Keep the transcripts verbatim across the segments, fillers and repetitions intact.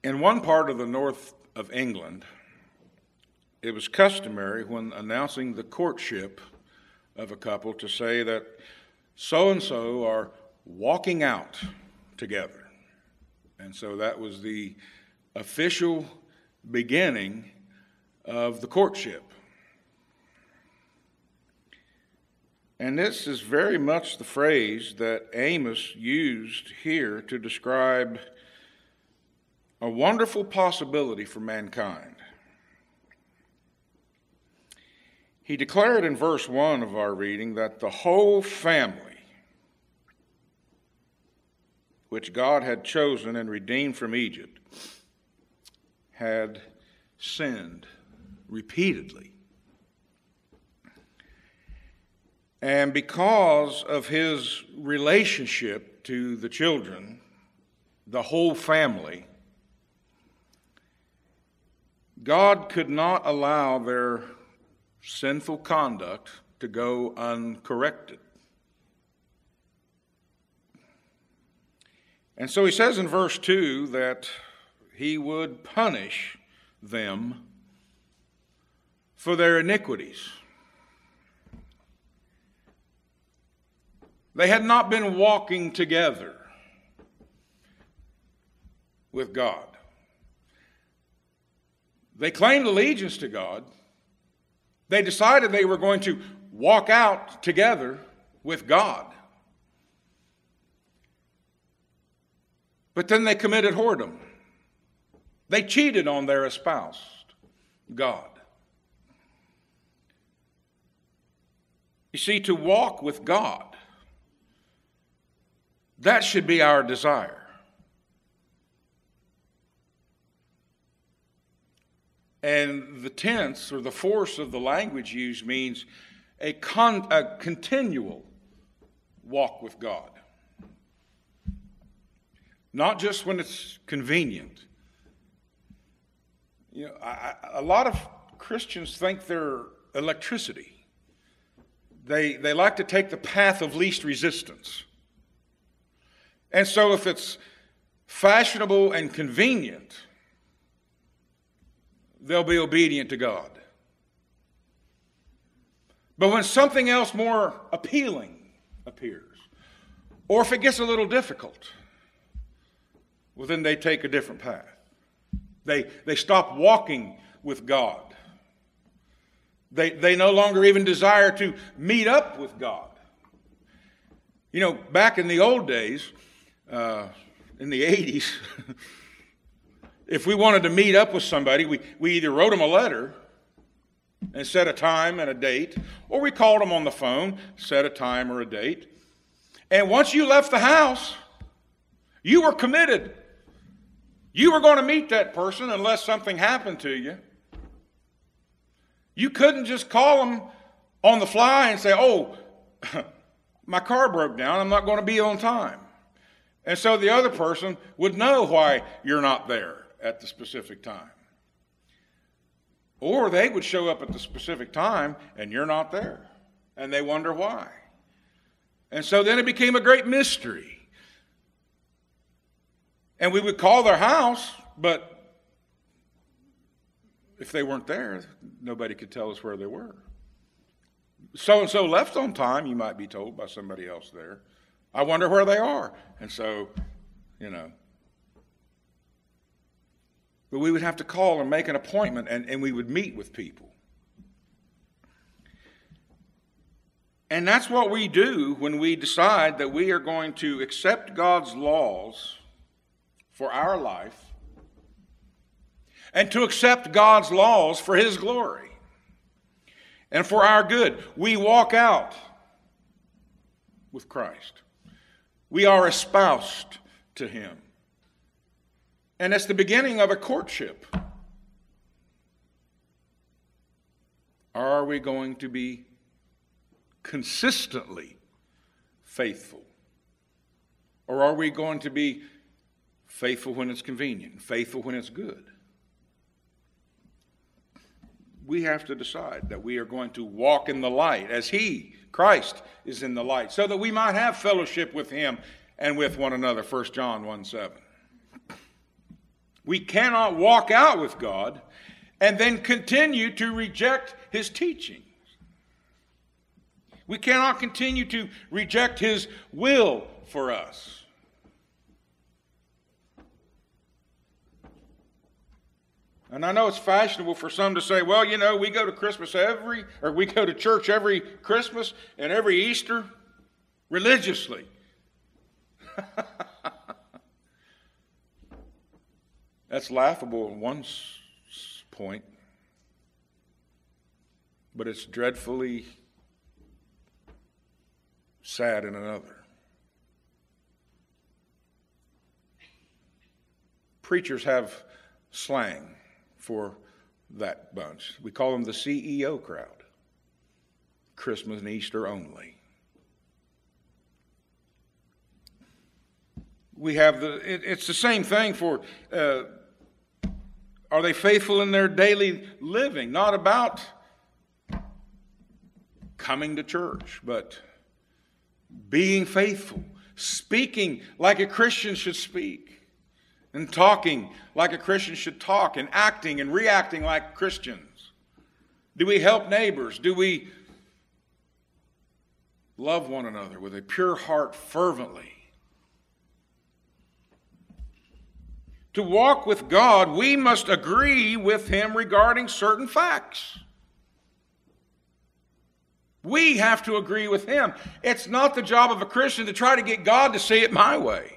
In one part of the north of England, it was customary when announcing the courtship of a couple to say that so-and-so are walking out together. And so that was the official beginning of the courtship. And this is very much the phrase that Amos used here to describe a wonderful possibility for mankind. He declared in verse one of our reading that the whole family, which God had chosen and redeemed from Egypt, had sinned repeatedly. And because of his relationship to the children, the whole family, God could not allow their sinful conduct to go uncorrected. And so he says in verse two that he would punish them for their iniquities. They had not been walking together with God. They claimed allegiance to God. They decided they were going to walk out together with God. But then they committed whoredom. They cheated on their espoused God. You see, to walk with God, that should be our desire. And the tense or the force of the language used means a, con- a continual walk with God. Not just when it's convenient. You know, I, a lot of Christians think they're electricity. They, they like to take the path of least resistance. And so if it's fashionable and convenient, they'll be obedient to God. But when something else more appealing appears, or if it gets a little difficult, well, then they take a different path. They, they stop walking with God. They, they no longer even desire to meet up with God. You know, back in the old days, uh, in the eighties, if we wanted to meet up with somebody, we, we either wrote them a letter and set a time and a date, or we called them on the phone, set a time or a date. And once you left the house, you were committed. You were going to meet that person unless something happened to you. You couldn't just call them on the fly and say, oh, my car broke down, I'm not going to be on time. And so the other person would know why you're not there at the specific time. Or they would show up at the specific time and you're not there. And they wonder why. And so then it became a great mystery. And we would call their house, but if they weren't there, nobody could tell us where they were. So-and-so left on time, you might be told by somebody else there. I wonder where they are. And so, you know. But we would have to call and make an appointment, and, and we would meet with people. And that's what we do when we decide that we are going to accept God's laws for our life and to accept God's laws for His glory and for our good. We walk out with Christ. We are espoused to Him. And it's the beginning of a courtship. Are we going to be consistently faithful? Or are we going to be faithful when it's convenient, faithful when it's good? We have to decide that we are going to walk in the light as He, Christ, is in the light, so that we might have fellowship with Him and with one another, First John one seven. We cannot walk out with God and then continue to reject his teachings. We cannot continue to reject his will for us. And I know it's fashionable for some to say, well, you know, we go to Christmas every, or we go to church every Christmas and every Easter religiously. That's laughable at one point, but it's dreadfully sad in another. Preachers have slang for that bunch. We call them the C E O crowd. Christmas and Easter only. We have the, it, it's the same thing for, uh, are they faithful in their daily living? Not about coming to church, but being faithful, speaking like a Christian should speak, and talking like a Christian should talk, and acting and reacting like Christians. Do we help neighbors? Do we love one another with a pure heart fervently? To walk with God, we must agree with him regarding certain facts. We have to agree with him. It's not the job of a Christian to try to get God to see it my way.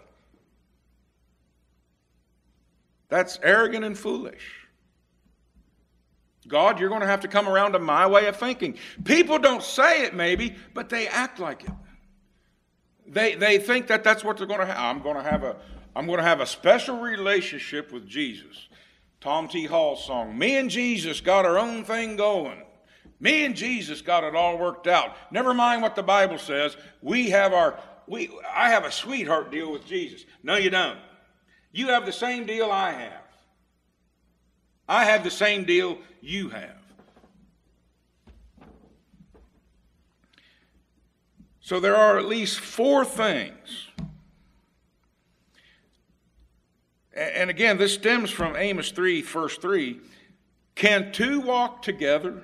That's arrogant and foolish. God, you're going to have to come around to my way of thinking. People don't say it maybe, but they act like it. They, they think that that's what they're going to have. I'm going to have a I'm going to have a special relationship with Jesus. Tom T. Hall's song, me and Jesus got our own thing going. Me and Jesus got it all worked out. Never mind what the Bible says. We have our, we, I have a sweetheart deal with Jesus. No, you don't. You have the same deal I have. I have the same deal you have. So there are at least four things. And again, this stems from Amos three, verse three. Can two walk together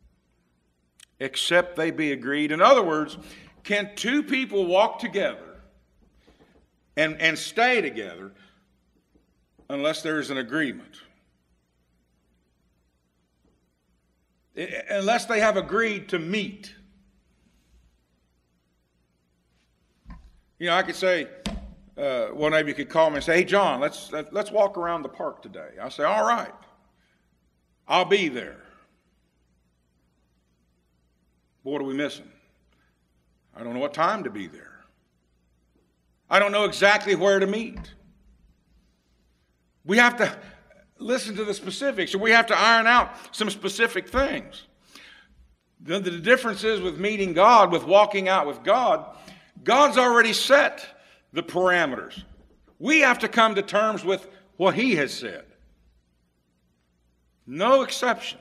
except they be agreed? In other words, can two people walk together and, and stay together unless there's an agreement? Unless they have agreed to meet. You know, I could say, Uh, one of you could call me and say, hey, John, let's, let, let's walk around the park today. I say, all right, I'll be there. But what are we missing? I don't know what time to be there. I don't know exactly where to meet. We have to listen to the specifics, or we have to iron out some specific things. The, the difference is with meeting God, with walking out with God, God's already set the parameters. We have to come to terms with what he has said. No exception.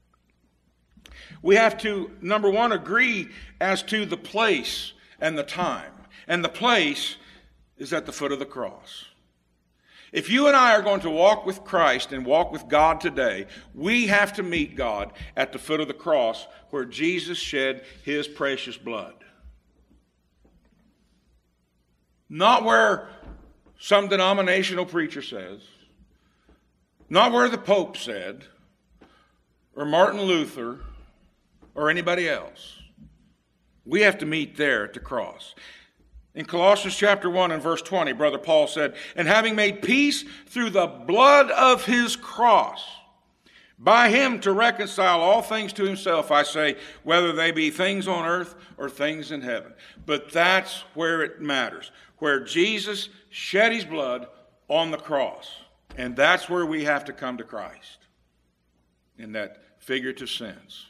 We have to, number one, agree as to the place and the time. And the place is at the foot of the cross. If you and I are going to walk with Christ and walk with God today, we have to meet God at the foot of the cross where Jesus shed his precious blood. Not where some denominational preacher says, not where the Pope said, or Martin Luther, or anybody else. We have to meet there at the cross. In Colossians chapter one and verse twenty, Brother Paul said, and having made peace through the blood of his cross, by him to reconcile all things to himself, I say, whether they be things on earth or things in heaven. But that's where it matters, where Jesus shed his blood on the cross. And that's where we have to come to Christ, in that figurative sense.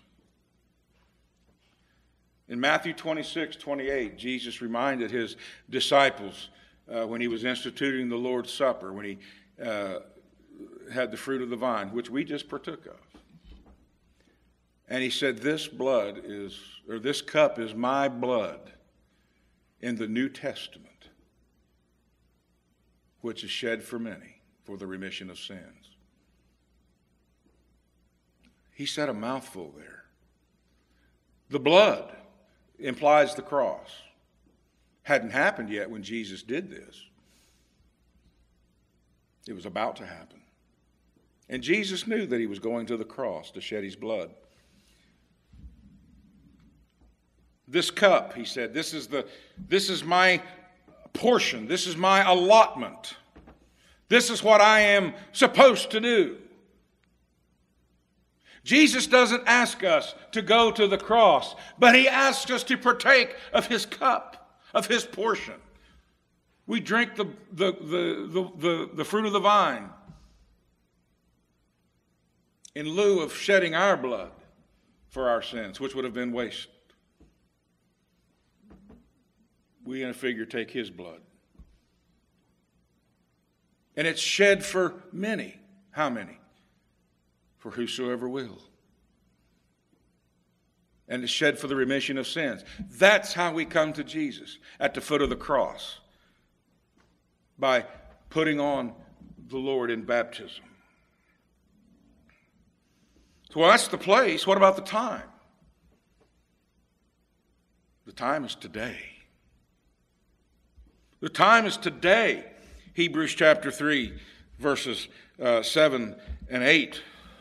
In Matthew twenty-six, twenty-eight, Jesus reminded his disciples uh, when he was instituting the Lord's Supper, when he uh, had the fruit of the vine, which we just partook of. And he said, this blood is, or this cup is my blood in the New Testament, which is shed for many for the remission of sins. He said a mouthful there. The blood implies the cross. Hadn't happened yet when Jesus did this. It was about to happen. And Jesus knew that he was going to the cross to shed his blood. This cup, he said, this is the this is my portion. This is my allotment. This is what I am supposed to do. Jesus doesn't ask us to go to the cross, but he asks us to partake of his cup, of his portion. We drink the, the, the, the, the, the fruit of the vine in lieu of shedding our blood for our sins, which would have been waste. We, in a figure, take his blood. And it's shed for many. How many? For whosoever will. And it's shed for the remission of sins. That's how we come to Jesus, at the foot of the cross, by putting on the Lord in baptism. So, well, that's the place. What about the time? The time is today. The time is today. Hebrews chapter three, verses uh, seven and eight.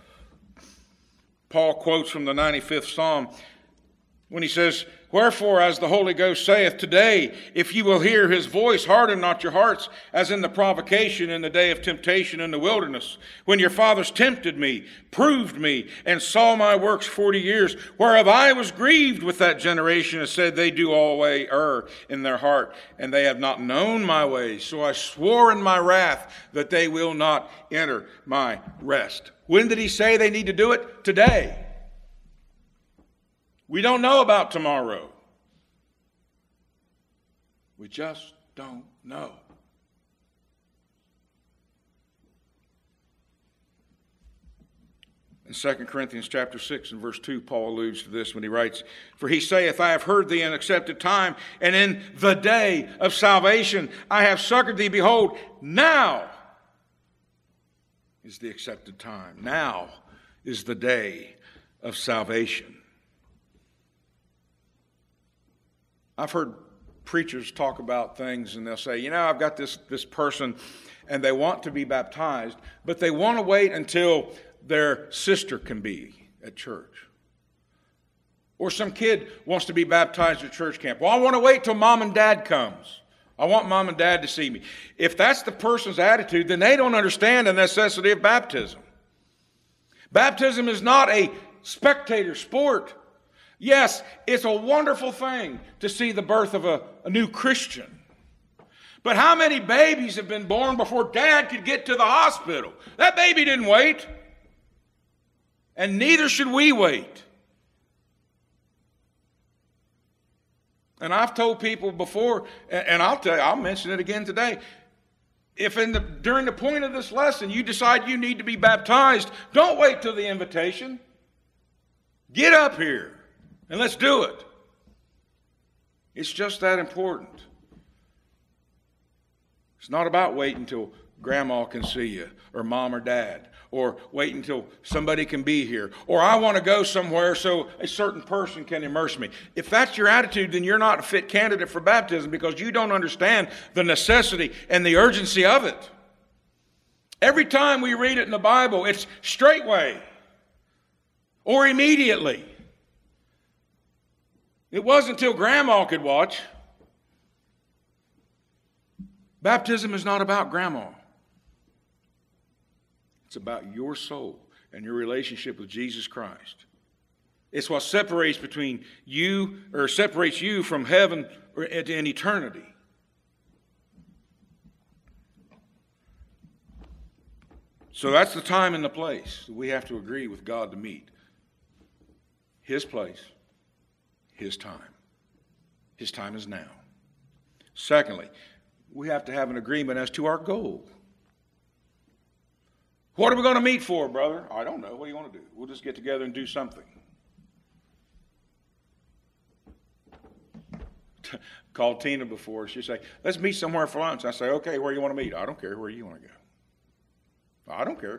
Paul quotes from the ninety-fifth Psalm when he says, "Wherefore, as the Holy Ghost saith, today, if you will hear his voice, harden not your hearts, as in the provocation in the day of temptation in the wilderness, when your fathers tempted me, proved me, and saw my works forty years, whereof I was grieved with that generation, and said, they do all way err in their heart, and they have not known my ways. So I swore in my wrath that they will not enter my rest." When did he say they need to do it? Today. We don't know about tomorrow. We just don't know. In Second Corinthians chapter six and verse two, Paul alludes to this when he writes, "For he saith, I have heard thee in accepted time, and in the day of salvation I have succored thee. Behold, now is the accepted time. Now is the day of salvation." I've heard preachers talk about things and they'll say, you know, I've got this, this person and they want to be baptized, but they want to wait until their sister can be at church. Or some kid wants to be baptized at church camp. Well, I want to wait till mom and dad comes. I want mom and dad to see me. If that's the person's attitude, then they don't understand the necessity of baptism. Baptism is not a spectator sport. Yes, it's a wonderful thing to see the birth of a, a new Christian. But how many babies have been born before dad could get to the hospital? That baby didn't wait. And neither should we wait. And I've told people before, and I'll tell you, I'll mention it again today. If in the, during the point of this lesson you decide you need to be baptized, don't wait till the invitation. Get up here and let's do it. It's just that important. It's not about waiting until grandma can see you, or mom or dad, or wait until somebody can be here, or I want to go somewhere so a certain person can immerse me. If that's your attitude, then you're not a fit candidate for baptism because you don't understand the necessity and the urgency of it. Every time we read it in the Bible, it's straightway or immediately. It wasn't until grandma could watch. Baptism is not about grandma. It's about your soul and your relationship with Jesus Christ. It's what separates between you, or separates you from heaven and eternity. So that's the time and the place that we have to agree with God to meet. His place, His time. His time is now. Secondly, we have to have an agreement as to our goal. What are we going to meet for, brother? I don't know. What do you want to do? We'll just get together and do something. Called Tina before. She'd say, let's meet somewhere for lunch. I say, okay, where do you want to meet? I don't care. Where do you want to go? I don't care.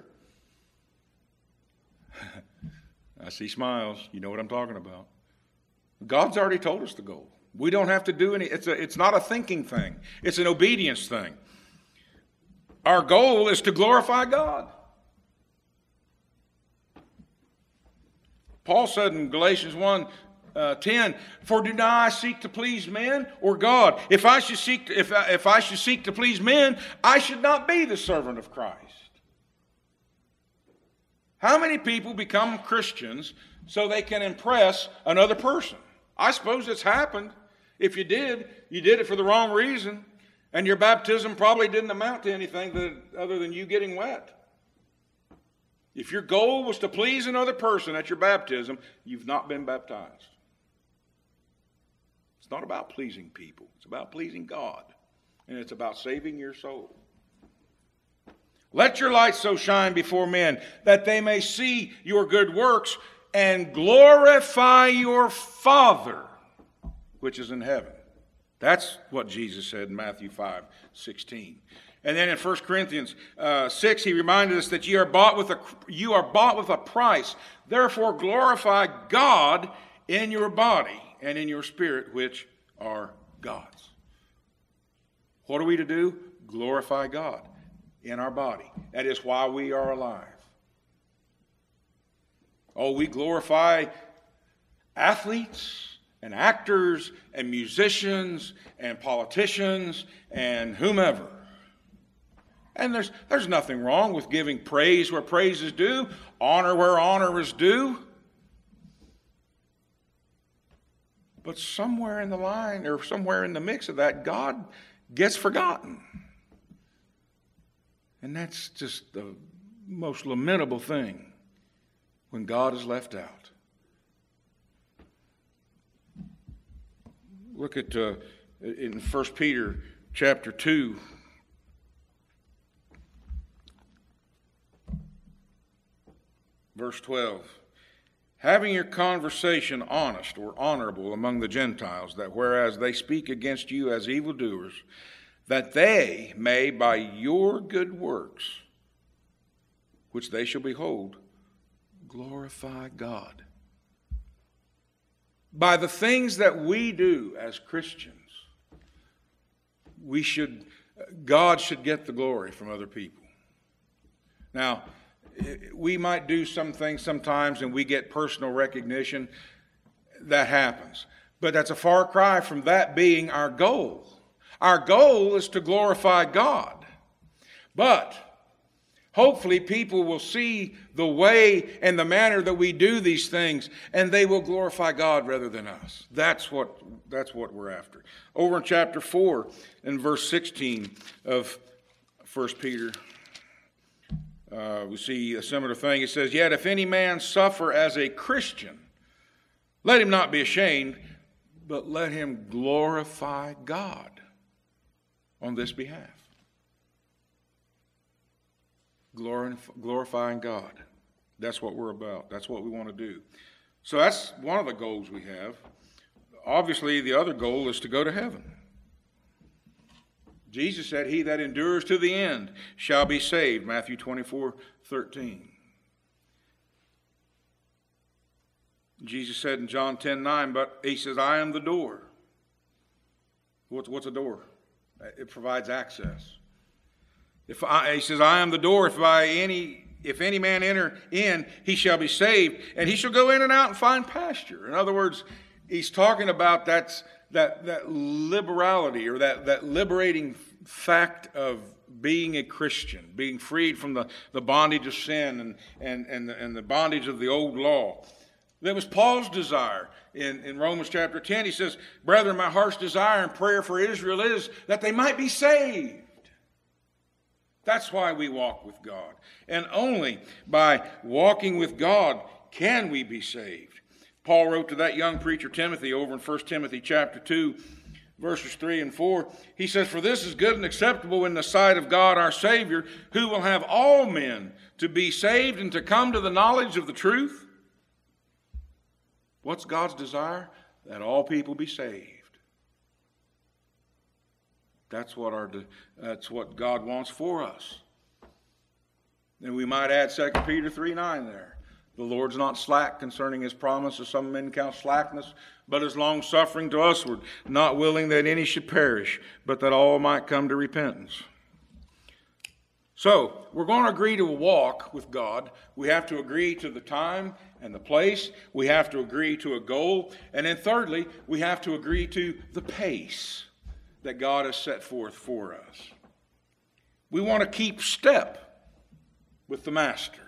I see smiles. You know what I'm talking about. God's already told us the goal. We don't have to do any. It's a, it's not a thinking thing. It's an obedience thing. Our goal is to glorify God. Paul said in Galatians one, uh, ten, "For do not I seek to please men or God? If I should seek to, if I, if I should seek to please men, I should not be the servant of Christ." How many people become Christians so they can impress another person? I suppose it's happened. If you did, you did it for the wrong reason, and your baptism probably didn't amount to anything that, other than you getting wet. If your goal was to please another person at your baptism, you've not been baptized. It's not about pleasing people. It's about pleasing God, and it's about saving your soul. Let your light so shine before men that they may see your good works and glorify your Father which is in heaven. That's what Jesus said in Matthew five sixteen. And then in First Corinthians uh, six, he reminded us that you are bought with a you are bought with a price. Therefore glorify God in your body and in your spirit, which are God's. What are we to do? Glorify God in our body. That is why we are alive. Oh, we glorify athletes and actors and musicians and politicians and whomever. And there's, there's nothing wrong with giving praise where praise is due, honor where honor is due. But somewhere in the line or somewhere in the mix of that, God gets forgotten. And that's just the most lamentable thing when God is left out. Look at uh, in First Peter chapter two. Verse twelve. Having your conversation honest or honorable among the Gentiles, that whereas they speak against you as evildoers, that they may by your good works, which they shall behold, glorify God. By the things that we do as Christians, we should, God should get the glory from other people. Now, we might do some things sometimes and we get personal recognition. That happens. But that's a far cry from that being our goal. Our goal is to glorify God. But hopefully people will see the way and the manner that we do these things, and they will glorify God rather than us. That's what, that's what we're after. Over in chapter four, in verse sixteen of First Peter, uh, we see a similar thing. It says, "Yet if any man suffer as a Christian, let him not be ashamed, but let him glorify God on this behalf." Glorifying God. That's what we're about. That's what we want to do. So that's one of the goals we have. Obviously, the other goal is to go to heaven. Jesus said, "He that endures to the end shall be saved." Matthew twenty-four thirteen. Jesus said in John ten nine, but he says, "I am the door." What's, what's a door? It provides access. If I, he says, "I am the door. If by any if any man enter in, he shall be saved, and he shall go in and out and find pasture." In other words, he's talking about that's, that that liberality or that, that liberating fact of being a Christian, being freed from the, the bondage of sin and, and, and, the, and the bondage of the old law. That was Paul's desire. In, in Romans chapter ten, he says, "Brethren, my heart's desire and prayer for Israel is that they might be saved." That's why we walk with God. And only by walking with God can we be saved. Paul wrote to that young preacher Timothy over in First Timothy chapter two, verses three and four. He says, "For this is good and acceptable in the sight of God our Savior, who will have all men to be saved and to come to the knowledge of the truth." What's God's desire? That all people be saved. That's what our that's what God wants for us. And we might add Second Peter three nine there. The Lord's not slack concerning his promise, as some men count slackness, but is long-suffering to usward, not willing that any should perish, but that all might come to repentance. So, we're going to agree to a walk with God. We have to agree to the time and the place. We have to agree to a goal. And then thirdly, we have to agree to the pace that God has set forth for us. We want to keep step with the Master.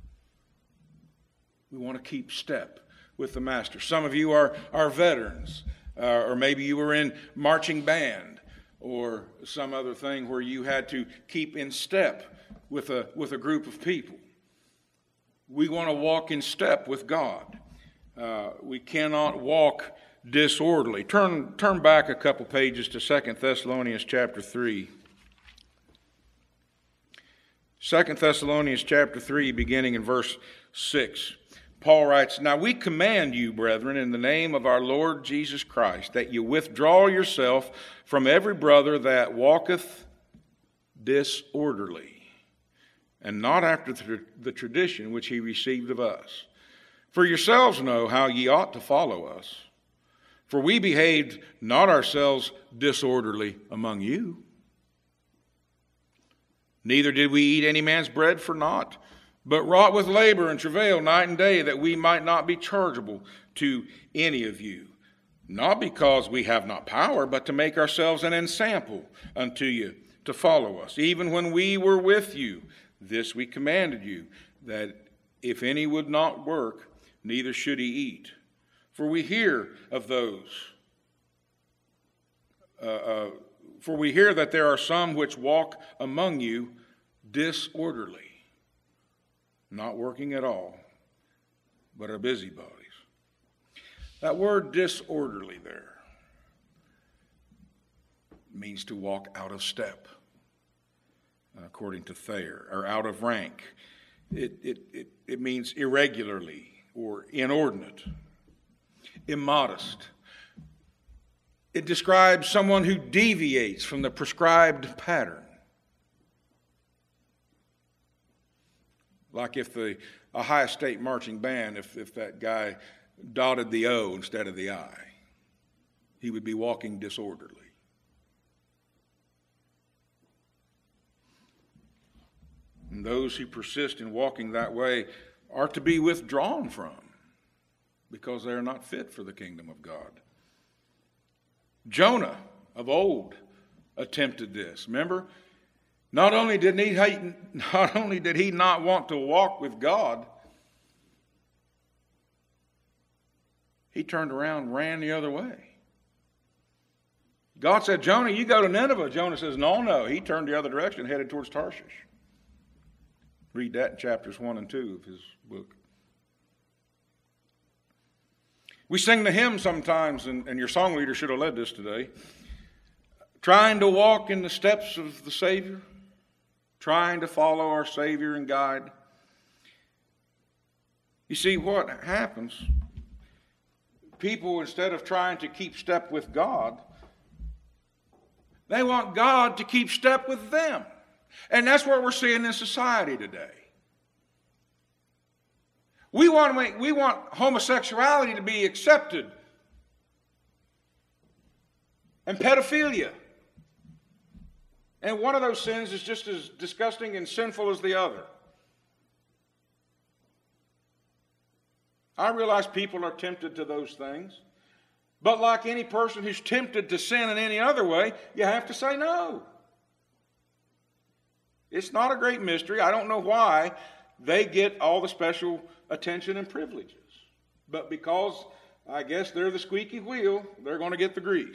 We want to keep step with the Master. Some of you are, are veterans, uh, or maybe you were in marching band, or some other thing where you had to keep in step with a, with a group of people. We want to walk in step with God. Uh, we cannot walk disorderly. Turn, turn back a couple pages to Second Thessalonians chapter three. Second Thessalonians chapter three, beginning in verse six. Paul writes, "Now we command you, brethren, in the name of our Lord Jesus Christ, that you withdraw yourself from every brother that walketh disorderly, and not after the tradition which he received of us. For yourselves know how ye ought to follow us. For we behaved not ourselves disorderly among you. Neither did we eat any man's bread for naught, but wrought with labor and travail night and day, that we might not be chargeable to any of you. Not because we have not power, but to make ourselves an ensample unto you to follow us. Even when we were with you, this we commanded you, that if any would not work, neither should he eat. For we hear of those, uh, uh, for we hear that there are some which walk among you disorderly, not working at all, but are busybodies." That word disorderly there means to walk out of step, according to Thayer, or out of rank. It, it, it, it means irregularly or inordinate, immodest. It describes someone who deviates from the prescribed pattern. Like if the Ohio State marching band, if, if that guy dotted the O instead of the I, he would be walking disorderly. And those who persist in walking that way are to be withdrawn from, because they are not fit for the kingdom of God. Jonah of old attempted this. Remember? Not only did he, not only did he not want to walk with God, he turned around and ran the other way. God said, "Jonah, you go to Nineveh." Jonah says, no, no. He turned the other direction, headed towards Tarshish. Read that in chapters one and two of his book. We sing the hymn sometimes, and, and your song leader should have led this today. Trying to walk in the steps of the Savior, trying to follow our Savior and guide. You see, what happens, people, instead of trying to keep step with God, they want God to keep step with them. And that's what we're seeing in society today. We want, to make, we want homosexuality to be accepted, and pedophilia. And one of those sins is just as disgusting and sinful as the other. I realize people are tempted to those things. But like any person who's tempted to sin in any other way, you have to say no. It's not a great mystery. I don't know why they get all the special attention and privileges. But because I guess they're the squeaky wheel, they're going to get the grease.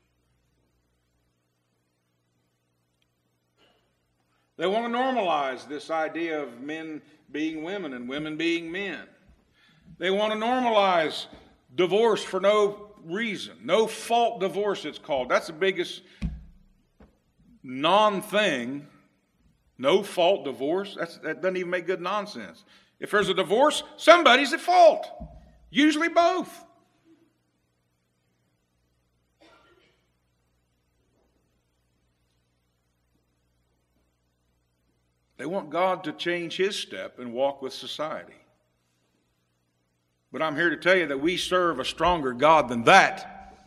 They want to normalize this idea of men being women and women being men. They want to normalize divorce for no reason. No fault divorce, it's called. That's the biggest non-thing. No fault divorce. That's, that doesn't even make good nonsense. If there's a divorce, somebody's at fault. Usually both. They want God to change his step and walk with society. But I'm here to tell you that we serve a stronger God than that.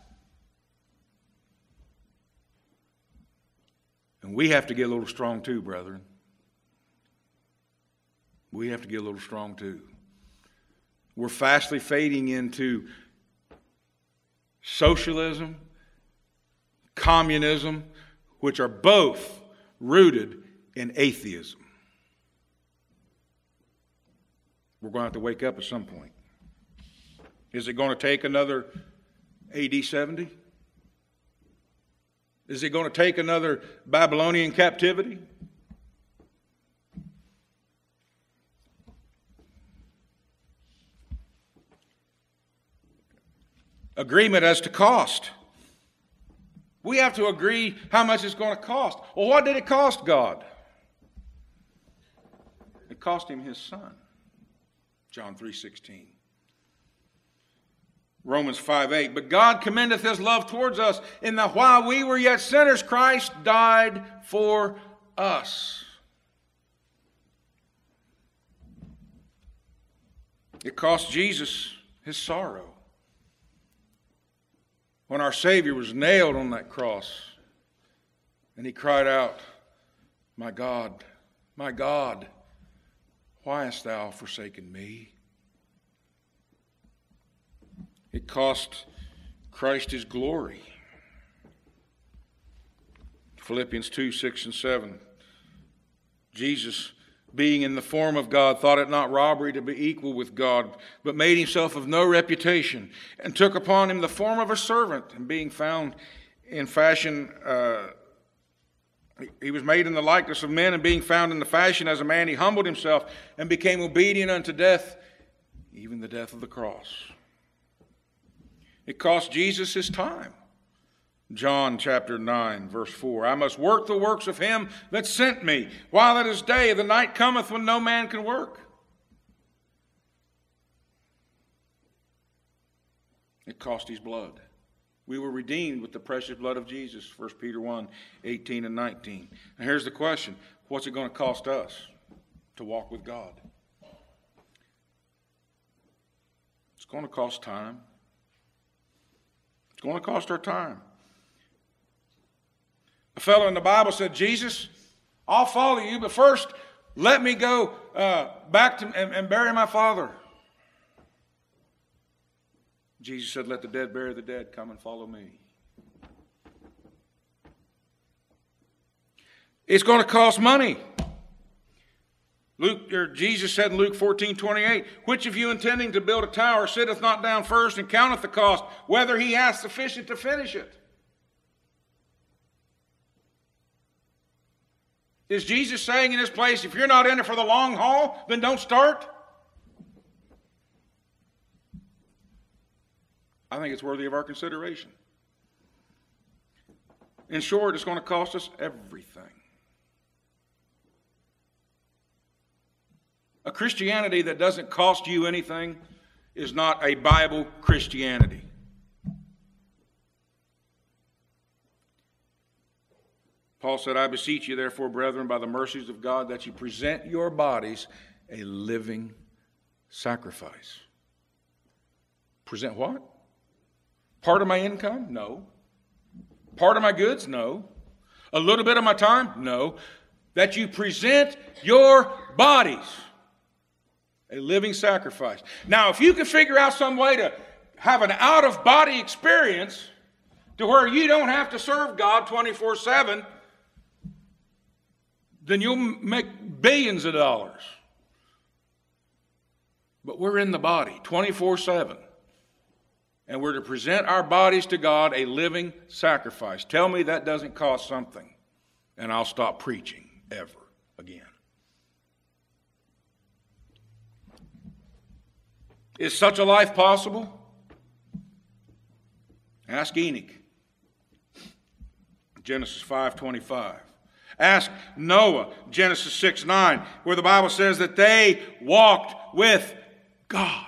And we have to get a little strong too, brethren. We have to get a little strong too. We're fastly fading into socialism, communism, which are both rooted in atheism. We're going to have to wake up at some point. Is it going to take another A D seventy? Is it going to take another Babylonian captivity? Agreement as to cost. We have to agree how much it's going to cost. Well, what did it cost God? It cost him his son. John three sixteen. Romans five eight. But God commendeth his love towards us, in that while we were yet sinners, Christ died for us. It cost Jesus his sorrow. When our Savior was nailed on that cross, and he cried out, "My God, my God, why hast thou forsaken me?" It cost Christ his glory. Philippians two, six and seven. Jesus, being in the form of God, thought it not robbery to be equal with God, but made himself of no reputation, and took upon him the form of a servant, and being found in fashion, uh, he was made in the likeness of men, and being found in the fashion as a man, he humbled himself, and became obedient unto death, even the death of the cross. It cost Jesus his time. John chapter nine, verse four. I must work the works of him that sent me, while it is day. The night cometh when no man can work. It cost his blood. We were redeemed with the precious blood of Jesus, First Peter one, eighteen and nineteen. And here's the question. What's it going to cost us to walk with God? It's going to cost time. It's going to cost our time. A fellow in the Bible said, "Jesus, I'll follow you, but first let me go uh, back to and, and bury my father." Jesus said, "Let the dead bury the dead. Come and follow me." It's going to cost money. Luke, or Jesus said in Luke fourteen twenty-eight, "Which of you intending to build a tower sitteth not down first and counteth the cost, whether he hath sufficient to finish it?" Is Jesus saying in this place, if you're not in it for the long haul, then don't start? I think it's worthy of our consideration. In short, it's going to cost us everything. A Christianity that doesn't cost you anything is not a Bible Christianity. Paul said, "I beseech you, therefore, brethren, by the mercies of God, that you present your bodies a living sacrifice." Present what? Part of my income? No. Part of my goods? No. A little bit of my time? No. That you present your bodies a living sacrifice. Now, if you can figure out some way to have an out-of-body experience to where you don't have to serve God twenty-four seven, then you'll make billions of dollars. But we're in the body twenty-four seven. And we're to present our bodies to God a living sacrifice. Tell me that doesn't cost something, and I'll stop preaching ever again. Is such a life possible? Ask Enoch. Genesis five twenty-five. Ask Noah, Genesis six nine, where the Bible says that they walked with God.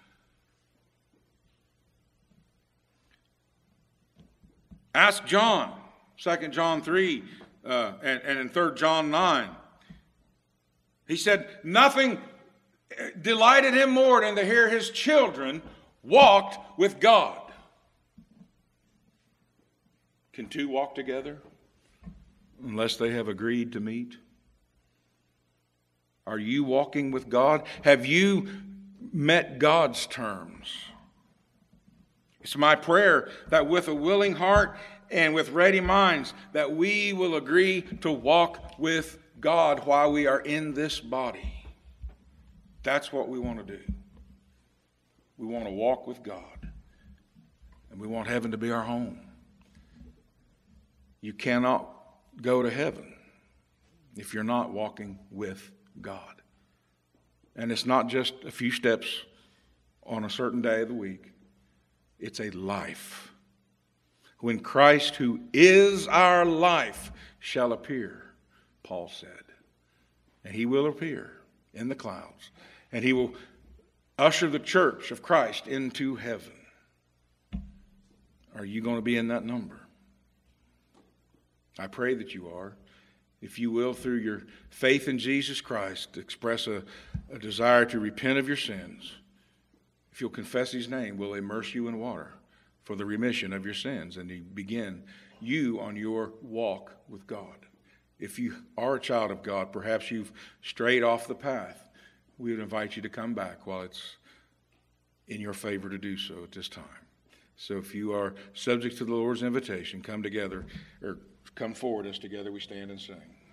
Ask John, Second John three, uh, and, and in Third John nine. He said nothing delighted him more than to hear his children walked with God. Can two walk together unless they have agreed to meet? Are you walking with God? Have you met God's terms? It's my prayer that with a willing heart and with ready minds that we will agree to walk with God while we are in this body. That's what we want to do. We want to walk with God. And we want heaven to be our home. You cannot go to heaven if you're not walking with God. And it's not just a few steps on a certain day of the week. It's a life. When Christ, who is our life, shall appear, Paul said. And he will appear in the clouds. And he will usher the church of Christ into heaven. Are you going to be in that number? I pray that you are. If you will, through your faith in Jesus Christ, express a, a desire to repent of your sins. If you'll confess his name, we'll immerse you in water for the remission of your sins and to begin you on your walk with God. If you are a child of God, perhaps you've strayed off the path, we would invite you to come back while it's in your favor to do so at this time. So if you are subject to the Lord's invitation, come together, or come forward as together we stand and sing.